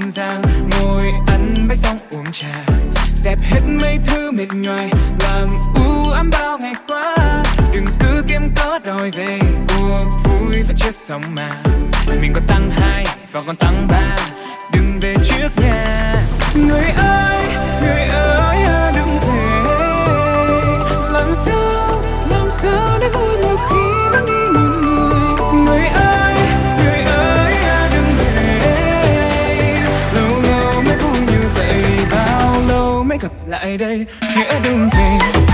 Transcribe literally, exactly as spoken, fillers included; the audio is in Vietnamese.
dịu dàng ngồi ăn bánh xong uống trà, dẹp hết mấy thứ mệt nhoài làm u ám bao ngày qua. Đừng cứ kiếm cớ đòi về, cuộc vui vẫn chưa xong mà. Mình còn tăng hai và còn tăng ba, đừng về trước nhà. Người ơi, người ơi à, đừng về. Làm sao, làm sao để vui một khi vắng đi một người. Người ơi, người ơi à, đừng về. Lâu lâu mới vui như vậy, bao lâu mới gặp lại đây. Nghĩa đừng về.